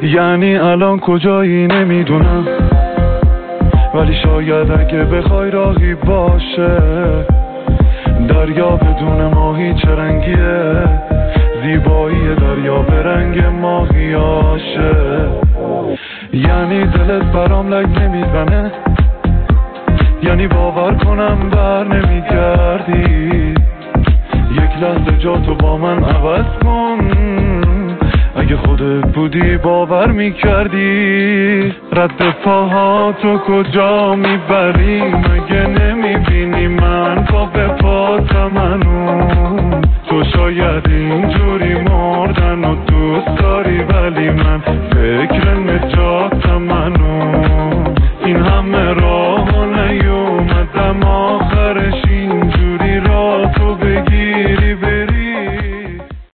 یعنی الان کجایی نمیدونم، ولی شاید اگه بخوای راهی باشه. دریا بدون ماهی چه رنگیه، زیبایی دریا به رنگ ماهیاشه. یعنی دلت برام لگ نمیزنه، یعنی باور کنم بر نمیگردی. یک لحظه جا تو با من عوض کن، اگه خودت بودی باور میکردی. رد پاهاتو کجا میبری، مگه نمیبینی من پا به پاتم هنوز. تو شاید اینجوری مردن و دوست داری، ولی من فکر نجات